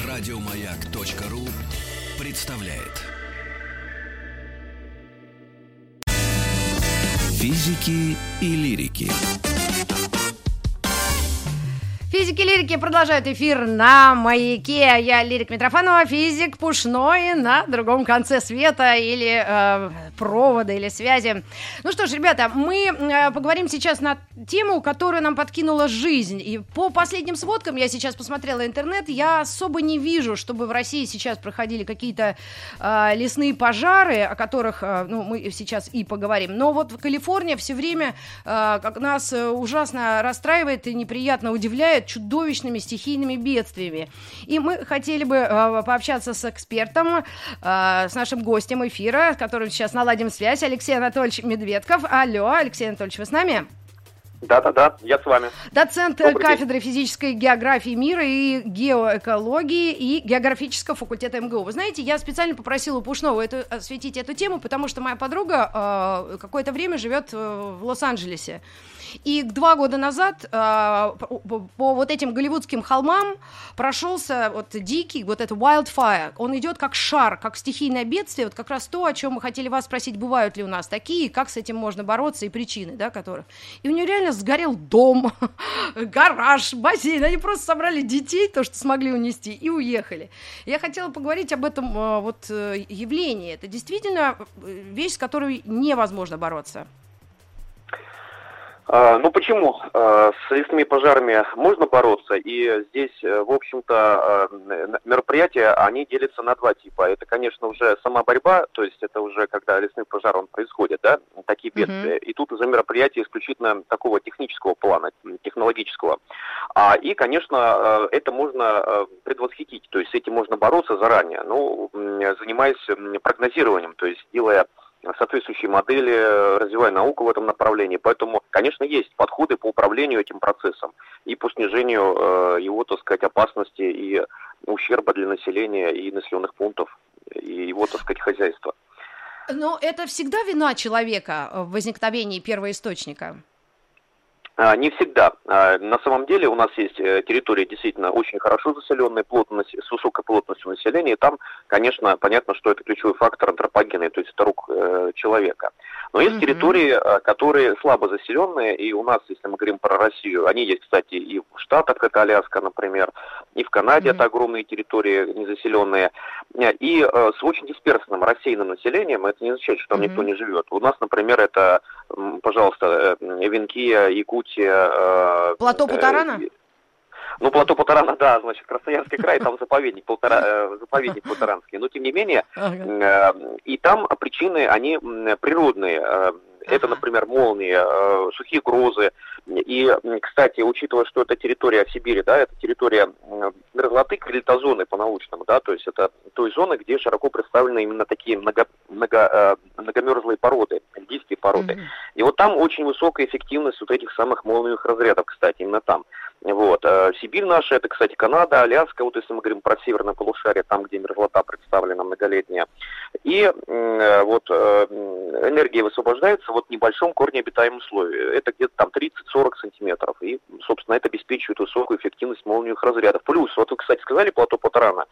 Радиомаяк.ру представляет. Физики и лирики. Физики-лирики продолжают эфир на Маяке. Я Лирик Митрофанова, физик Пушной на другом конце света или провода, или связи. Ну что ж, ребята, мы поговорим сейчас на тему, которую нам подкинула жизнь. И по последним сводкам, я сейчас посмотрела интернет, я особо не вижу, чтобы в России сейчас проходили какие-то лесные пожары, о которых мы сейчас и поговорим. Но вот в Калифорнии все время как нас ужасно расстраивает и неприятно удивляет чудовищными стихийными бедствиями. И мы хотели бы пообщаться с экспертом, с нашим гостем эфира, с которым сейчас наладим связь, Алексей Анатольевич Медведков. Алло, Алексей Анатольевич, вы с нами? Да, я с вами. Доцент кафедры физической географии мира и геоэкологии и географического факультета МГУ. Вы знаете, я специально попросила у Пушного осветить эту тему, потому что моя подруга какое-то время живет в Лос-Анджелесе. И 2 года назад по вот этим голливудским холмам прошелся вот дикий, вот это wildfire. Он идет как шар, как стихийное бедствие. Вот как раз то, о чем мы хотели вас спросить, бывают ли у нас такие, как с этим можно бороться и причины, да, которых. И у нее реально сгорел дом, гараж, бассейн. Они просто собрали детей, то, что смогли унести, и уехали. Я хотела поговорить об этом явлении. Это действительно вещь, с которой невозможно бороться. Почему? С лесными пожарами можно бороться, и здесь, в общем-то, мероприятия, они делятся на 2 типа. Это, конечно, уже сама борьба, то есть это уже когда лесной пожар, он происходит, да, такие бедствия. И тут уже мероприятия исключительно такого технического плана, технологического. И, конечно, это можно предвосхитить, то есть с этим можно бороться заранее, занимаясь прогнозированием, то есть делая соответствующие модели, развивая науку в этом направлении. Поэтому, конечно, есть подходы по управлению этим процессом и по снижению его, так сказать, опасности и ущерба для населения и населенных пунктов, и его, так сказать, хозяйства. Но это всегда вина человека в возникновении первоисточника? Не всегда. На самом деле у нас есть территории действительно очень хорошо заселенные, с высокой плотностью населения, и там, конечно, понятно, что это ключевой фактор антропогенный, то есть это рук человека. Но есть территории, которые слабо заселенные, и у нас, если мы говорим про Россию, они есть, кстати, и в Штатах, это Аляска, например, и в Канаде это огромные территории незаселенные, и с очень дисперсным, рассеянным населением. Это не означает, что там никто не живет. У нас, например, это, пожалуйста, Эвенкия, Якутия. Плато Путарана? Плато Путарана, да, значит, Красноярский край, там заповедник Путаранский. Но, тем не менее, и там причины, они природные. Это, например, молнии, сухие грозы. И, кстати, учитывая, что это территория в Сибири, да, это территория мерзлоты, крилитозоны по-научному, да, то есть это той зоны, где широко представлены именно такие многомерзлые породы, льдистые породы. И вот там очень высокая эффективность вот этих самых молниевых разрядов, кстати, именно там. Вот. Сибирь наша, это, кстати, Канада, Аляска, вот если мы говорим про северное полушарие, там, где мерзлота представлена многолетняя. И энергия высвобождается в небольшом корнеобитаемом слое. Это где-то там 30-40 сантиметров. И, собственно, это обеспечивает высокую эффективность молниевых разрядов. Плюс, вот вы, кстати, сказали плато Путарана.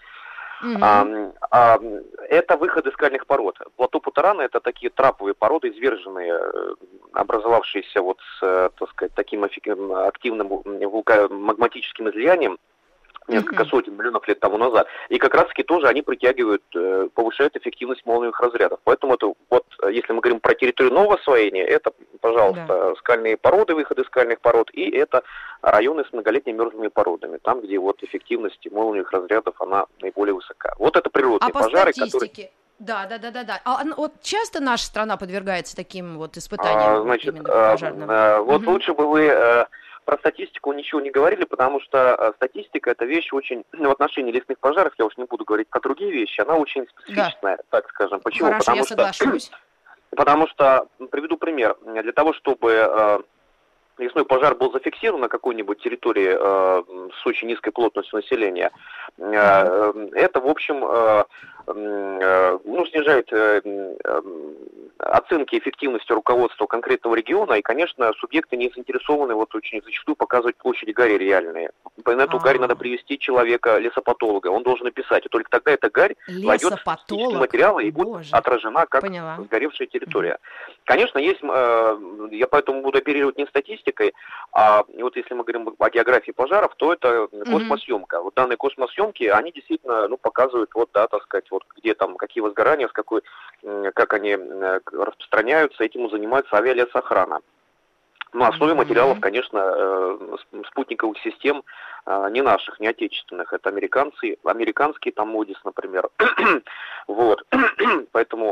Это выходы скальных пород. Плато Путарана — это такие траповые породы, изверженные, образовавшиеся с, так сказать, таким активным магматическим излиянием несколько сотен миллионов лет тому назад. И как раз-таки тоже они притягивают, повышают эффективность молниевых разрядов. Поэтому это если мы говорим про территорию нового освоения, это, пожалуйста, скальные породы, выходы скальных пород, и это районы с многолетними мерзлыми породами, там, где эффективность молниевых разрядов, она наиболее высока. Вот это природные пожары, статистике? Да. А часто наша страна подвергается таким испытаниям? Пожарным? Лучше бы вы про статистику ничего не говорили, потому что статистика — это вещь очень, в отношении лесных пожаров, я уж не буду говорить про другие вещи, она очень специфичная, так скажем. Почему? Хорошо, я соглашусь. Потому что, приведу пример, для того, чтобы лесной пожар был зафиксирован на какой-нибудь территории с очень низкой плотностью населения, это, в общем, снижает оценки эффективности руководства конкретного региона, и, конечно, субъекты не заинтересованы очень зачастую показывать площади горя реальные. на эту гарь надо привести человека, лесопатолога. Он должен написать, и только тогда эта гарь войдет в статистические материалы и будет отражена как сгоревшая территория. Конечно, есть, я поэтому буду оперировать не статистикой, а вот если мы говорим о географии пожаров, то это космосъемка. Вот данные космосъемки, они действительно, показывают, вот, да, так сказать, вот где там, какие возгорания, как они распространяются, этим занимается авиалесохрана. На основе материалов, конечно, спутниковых систем, не наших, не отечественных, это американские, там Модис, например. Вот, поэтому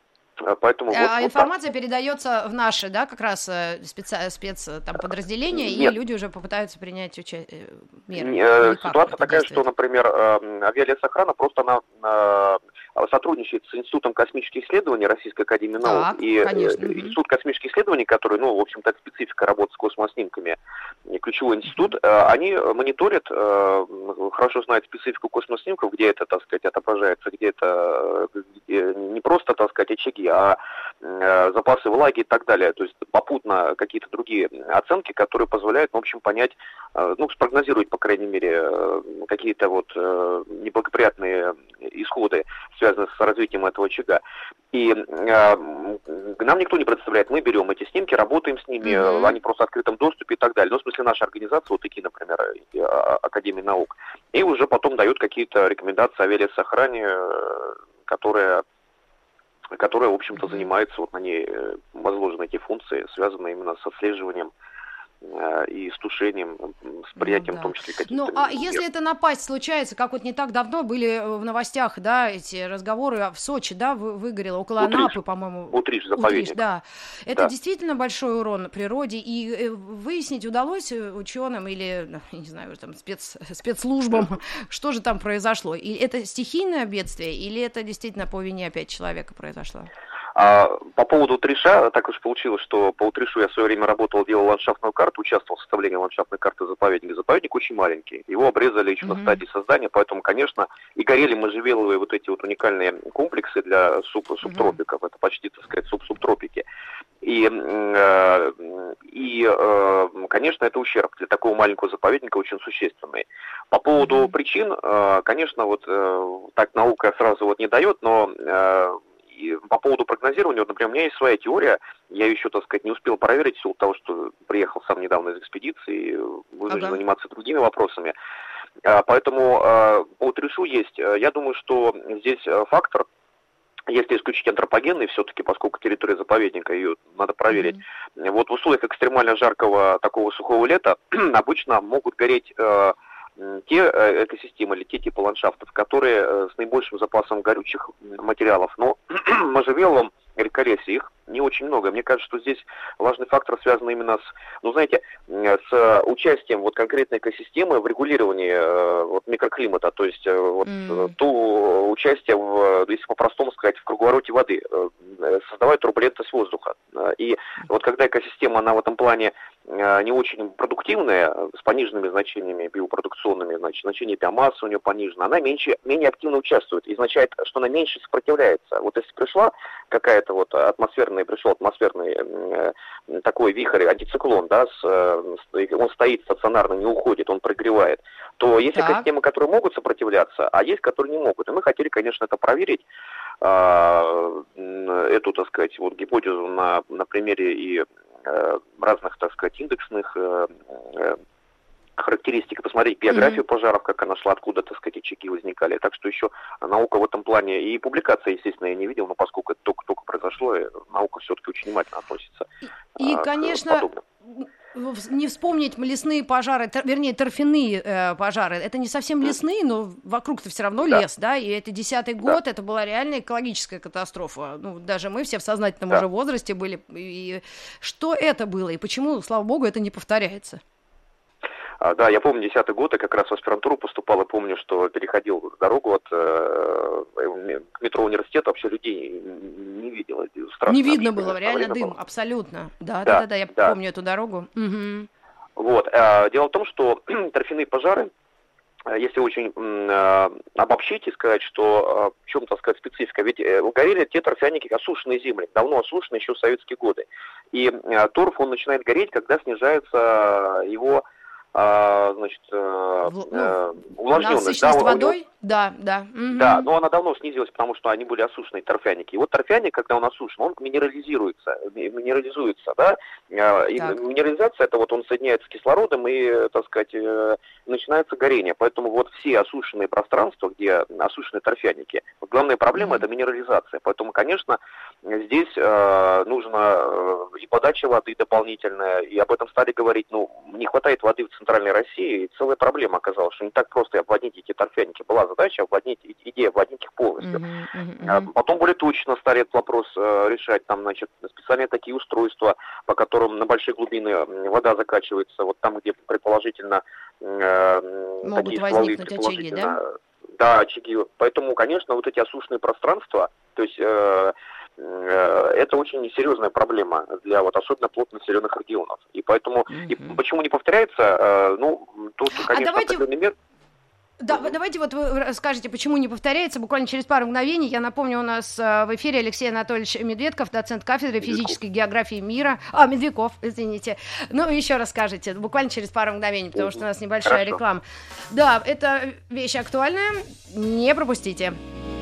информация передается в наши, да, как раз спецподразделения, и люди уже попытаются принять меры. Ситуация такая, что, например, авиалесохрана просто она сотрудничает с Институтом космических исследований Российской академии наук. Институт космических исследований, который, в общем-то, это специфика работы с космоснимками, ключевой институт, они мониторят, хорошо знают специфику космоснимков, где это, так сказать, отображается, где это не просто, так сказать, очаги, а запасы влаги и так далее. То есть попутно какие-то другие оценки, которые позволяют, в общем, понять, спрогнозировать, по крайней мере, какие-то вот неблагоприятные исходы, связанные с развитием этого очага. И нам никто не предоставляет, мы берем эти снимки, работаем с ними, они просто в открытом доступе и так далее. В смысле, наша организация, вот такие, например, Академии наук, и уже потом дают какие-то рекомендации авиалесохране, которая, в общем-то, занимается, вот на ней возложены эти функции, связанные именно с отслеживанием и с тушением, с приятием, в том числе, каких-то... если эта напасть случается, как вот не так давно были в новостях, да, эти разговоры в Сочи, да, выгорело, около Анапы, по-моему. Утриш, заповедник. Да. Это действительно большой урон природе, и выяснить удалось ученым или, не знаю, там, спецслужбам, что же там произошло. И это стихийное бедствие, или это действительно по вине опять человека произошло? По поводу Утриша, так уж получилось, что по Утришу я в свое время работал, делал ландшафтную карту, участвовал в составлении ландшафтной карты заповедника. Заповедник очень маленький, его обрезали еще на стадии создания, поэтому, конечно, и горели можжевеловые вот эти вот уникальные комплексы для субтропиков, это почти, так сказать, субтропики. И, конечно, это ущерб для такого маленького заповедника очень существенный. По поводу причин, конечно, вот так наука сразу вот не дает, но... И по поводу прогнозирования, вот, например, у меня есть своя теория, я ее еще, так сказать, не успел проверить, в силу того, что приехал сам недавно из экспедиции, буду заниматься другими вопросами. Поэтому по Утришу есть, я думаю, что здесь фактор, если исключить антропогенный, все-таки, поскольку территория заповедника, ее надо проверить, вот в условиях экстремально жаркого такого сухого лета обычно могут гореть... те экосистемы или те типы ландшафтов, которые с наибольшим запасом горючих материалов. Но можжевеловым редколесье их не очень много. Мне кажется, что здесь важный фактор связан именно с участием вот конкретной экосистемы в регулировании вот микроклимата, то есть то участие, если по-простому сказать, в круговороте воды, создавать турбулентность воздуха. И вот когда экосистема, она в этом плане не очень продуктивная, с пониженными значениями биопродукционными, значение биомассы у нее понижено, она менее активно участвует, и означает, что она меньше сопротивляется. Вот если пришел атмосферный такой вихрь, антициклон, да, он стоит стационарно, не уходит, он прогревает, то есть экосистемы, которые могут сопротивляться, а есть, которые не могут. И мы хотели, конечно, это проверить, эту, так сказать, вот гипотезу на примере и разных, так сказать, индексных характеристик, посмотреть биографию пожаров, как она шла, откуда, так сказать, очаги возникали. Так что еще наука в этом плане, и публикации, естественно, я не видел, но поскольку это только произошло, наука все-таки очень внимательно относится к конечно, подобным. Не вспомнить лесные пожары, вернее, торфяные пожары. Это не совсем лесные, но вокруг-то все равно лес, да, и это 10-й год, это была реальная экологическая катастрофа. Даже мы все в сознательном уже возрасте были. И что это было, и почему, слава богу, это не повторяется? Да, я помню 10-й год, я как раз в аспирантуру поступал, и помню, что переходил дорогу к метро университета, вообще людей не видел. Не видно было, реально дым, абсолютно. Да, я помню эту дорогу. Вот, дело в том, что торфяные пожары, если очень обобщить и сказать, что в чем, так сказать, специфика, ведь горели те торфяники, осушенные земли, давно осушенные еще в советские годы. И торф, он начинает гореть, когда снижается его увлажненность. Насыщенность водой? Да. Угу. Да, но она давно снизилась, потому что они были осушенные торфяники. И вот торфяник, когда он осушен, он минерализуется, да, и минерализация, это вот он соединяется с кислородом и, так сказать, начинается горение. Поэтому вот все осушенные пространства, где осушенные торфяники, вот главная проблема это минерализация. Поэтому, конечно, здесь нужно и подача воды дополнительная, и об этом стали говорить, не хватает воды в центральной России, и целая проблема оказалась, что не так просто обводнить эти торфяники. Была задача идея обводить их полностью. Потом более точно стали этот вопрос решать, там, значит, специальные такие устройства, по которым на большие глубины вода закачивается, вот там, где предположительно могут такие возникнуть стволы, очаги, да? Да, очаги. Поэтому, конечно, вот эти осушенные пространства, то есть это очень серьезная проблема для вот особенно плотно населенных регионов. И поэтому, и почему не повторяется, тут, конечно, определенный мер. Да, давайте вот вы расскажете, почему не повторяется. Буквально через пару мгновений. Я напомню, у нас в эфире Алексей Анатольевич Медведков, доцент кафедры физической географии мира. Медведков, извините. Еще раз скажите, буквально через пару мгновений, потому что у нас небольшая реклама. Да, это вещь актуальная, не пропустите.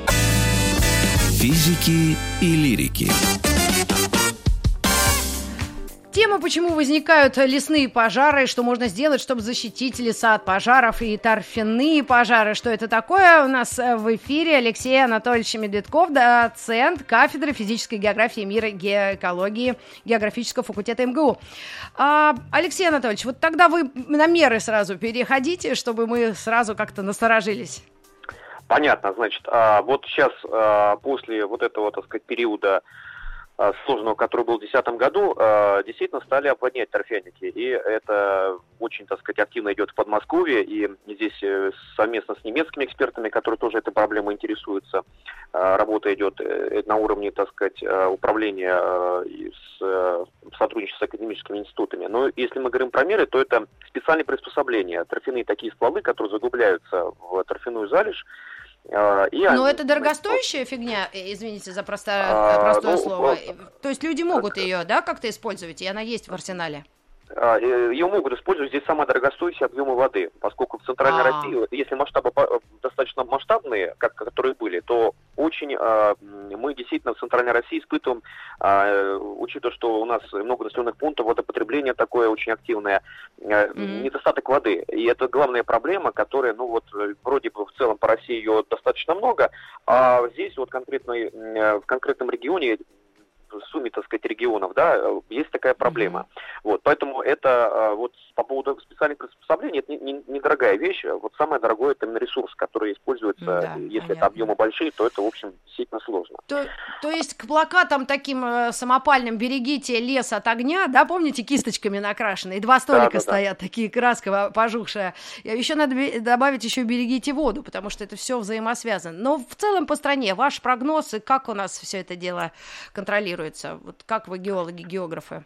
Физики и лирики. Тема, почему возникают лесные пожары, что можно сделать, чтобы защитить леса от пожаров, и торфяные пожары. Что это такое? У нас в эфире Алексей Анатольевич Медведков, доцент кафедры физической географии мира, геоэкологии географического факультета МГУ. Алексей Анатольевич, вот тогда вы на меры сразу переходите, чтобы мы сразу как-то насторожились. Понятно, значит, вот сейчас после вот этого, так сказать, периода сложного, который был в 2010 году, действительно стали обводнять торфяники. И это очень, так сказать, активно идет в Подмосковье. И здесь совместно с немецкими экспертами, которые тоже этой проблемой интересуются, работа идет на уровне, так сказать, управления с сотрудничеством с академическими институтами. Но если мы говорим про меры, то это специальные приспособления, торфяные такие стволы, которые заглубляются в торфяную залежь. Но это дорогостоящая фигня, извините за простое слово. То есть люди могут ее, да, как-то использовать, и она есть в арсенале? Ее могут использовать, здесь самые дорогостоящие объемы воды, поскольку в Центральной России, если масштабы достаточно масштабные, которые были, то очень мы действительно в Центральной России испытываем, учитывая, что у нас много населенных пунктов, водопотребление такое очень активное, недостаток воды. И это главная проблема, которая, вроде бы в целом по России ее достаточно много, а здесь вот конкретно в конкретном регионе, в сумме, так сказать, регионов, да, есть такая проблема. Вот, поэтому это вот по поводу специальных приспособлений, это недорогая вещь. Вот самое дорогое это именно ресурс, который используется, если это объемы большие, то это, в общем, действительно сложно. То есть к плакатам таким самопальным «Берегите лес от огня», да, помните, кисточками накрашенные, 2 столика стоят, такие краска пожухшая. Еще надо добавить еще «Берегите воду», потому что это все взаимосвязано. Но в целом по стране ваш прогноз и как у нас все это дело контролируется? Вот как вы геологи, географы?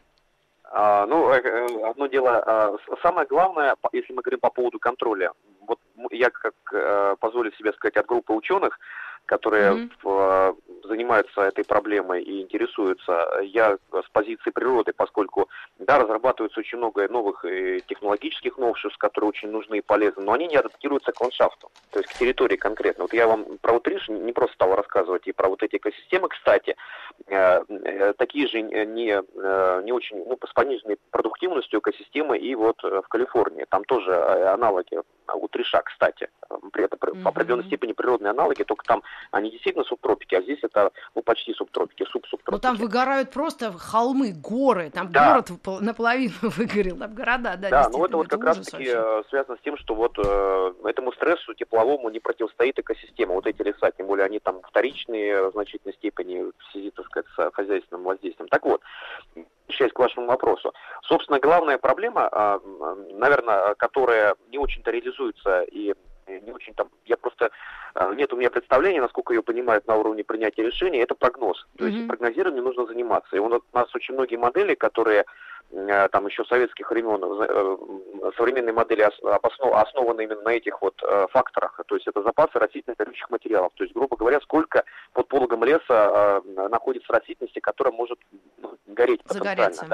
Одно дело, самое главное, если мы говорим по поводу контроля, вот я, как позволю себе сказать, от группы ученых, которые занимаются этой проблемой и интересуются, я с позиции природы, поскольку, да, разрабатывается очень много новых технологических новшеств, которые очень нужны и полезны, но они не адаптируются к ландшафту, то есть к территории конкретно. Вот я вам про Утриш не просто стал рассказывать, и про вот эти экосистемы, кстати, такие же не очень, с пониженной продуктивностью экосистемы и вот в Калифорнии, там тоже аналоги Утриша, кстати, при этом в определенной степени природные аналоги, только там они действительно субтропики, а здесь это почти субтропики, субсубтропики. Ну там выгорают просто холмы, горы, там город наполовину выгорел, там города, да. Да, это вот как раз-таки связано с тем, что вот этому стрессу тепловому не противостоит экосистема, вот эти леса, тем более они там вторичные в значительной степени в связи, так сказать, с хозяйственным воздействием. Так вот, возвращаясь к вашему вопросу, собственно, главная проблема, наверное, которая не очень-то реализуется и не очень там, нет у меня представления, насколько ее понимают на уровне принятия решений, это прогноз. То есть прогнозированием нужно заниматься. И у нас очень многие модели, которые там еще советских времен, современные модели основаны именно на этих вот факторах. То есть это запасы растительных горючих материалов. То есть, грубо говоря, сколько под пологом леса находится растительности, которая может гореть потенциально. Да?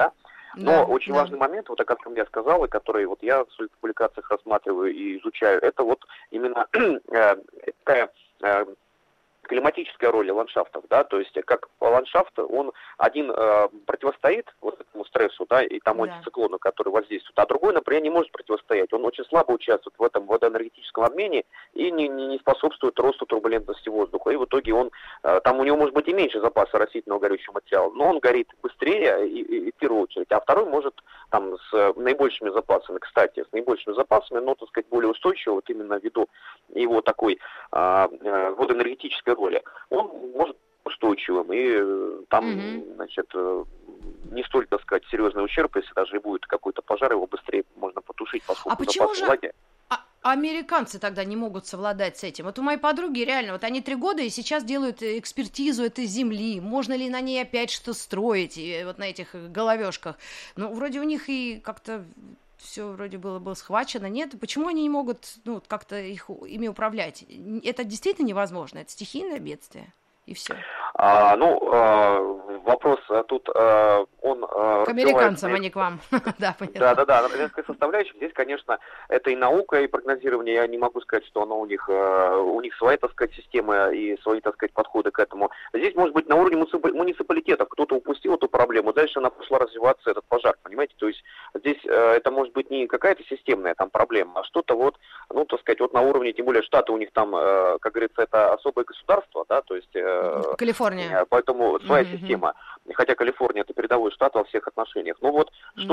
Но очень важный момент, вот о котором я сказал, и который вот я в своих публикациях рассматриваю и изучаю, это вот именно такая климатическая роль ландшафтов, да, то есть как ландшафт, он один противостоит вот этому стрессу, да, и тому антициклону, который воздействует, а другой, например, не может противостоять, он очень слабо участвует в этом водоэнергетическом обмене и не способствует росту турбулентности воздуха, и в итоге он, там у него может быть и меньше запаса растительного горючего материала, но он горит быстрее и в первую очередь, а второй может там с наибольшими запасами, кстати, с наибольшими запасами, но, так сказать, более устойчиво, вот именно ввиду его такой водоэнергетической роли, он может быть устойчивым, и там, значит, не столь, так сказать, серьезный ущерб, если даже и будет какой-то пожар, его быстрее можно потушить, поскольку запас влаги. Американцы тогда не могут совладать с этим. Вот у моей подруги реально, вот они 3 года и сейчас делают экспертизу этой земли, можно ли на ней опять что строить, и вот на этих головешках. Ну, вроде у них и как-то все вроде было схвачено, нет? Почему они не могут, ну, как-то ими управлять? Это действительно невозможно, это стихийное бедствие, и все. Вопрос тут, он... К американцам, а не к вам. Да, понятно. Да, американская составляющая. Здесь, конечно, это и наука, и прогнозирование. Я не могу сказать, что оно у них своя, так сказать, система и свои, так сказать, подходы к этому. Здесь, может быть, на уровне муниципалитетов кто-то упустил эту проблему, дальше она пошла развиваться, этот пожар, понимаете? То есть здесь это может быть не какая-то системная там проблема, а что-то вот, ну, так сказать, вот на уровне, тем более Штаты у них там, как говорится, это особое государство, да, то есть... Калифорния. Поэтому своя система. Хотя Калифорния это передовой штат во всех отношениях. Ну вот,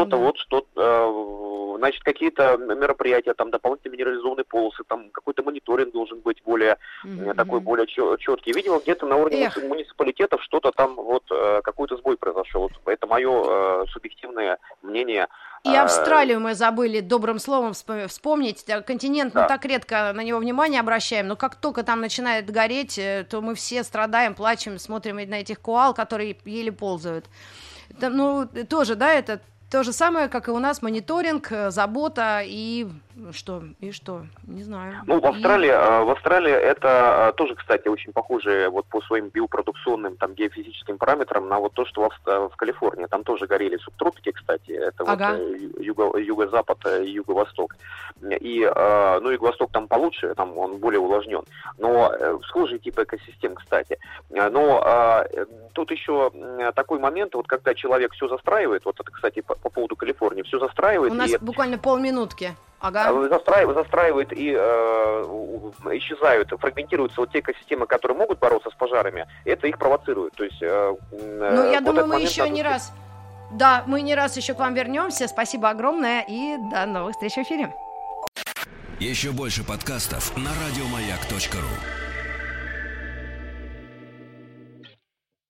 значит, какие-то мероприятия, там дополнительные минерализованные полосы, там какой-то мониторинг должен быть более такой более четкий. Видимо, где-то на уровне муниципалитетов что-то там вот какой-то сбой произошел. Вот, это мое субъективное мнение. И Австралию мы забыли добрым словом вспомнить. Континент, мы так редко на него внимание обращаем, но как только там начинает гореть, то мы все страдаем, плачем, смотрим на этих коал, которые еле ползают. Это, ну, тоже, да, это то же самое, как и у нас, мониторинг, забота и что, не знаю. Ну, в Австралии это тоже, кстати, очень похоже вот по своим биопродукционным, там, геофизическим параметрам на вот то, что в Калифорнии. Там тоже горели субтропики, кстати, это вот юго-запад и юго-восток. И, юго-восток там получше, там он более увлажнен. Но схожий тип экосистем, кстати. Но тут еще такой момент, вот когда человек все застраивает, вот это, кстати, по поводу Калифорнии, все застраивает. У нас буквально полминутки. Застраивает и исчезают, фрагментируются вот те экосистемы, которые могут бороться с пожарами, это их провоцирует. То есть, я думаю, мы еще не раз... Да, мы не раз еще к вам вернемся. Спасибо огромное и до новых встреч в эфире. Еще больше подкастов на радиомаяк.ру.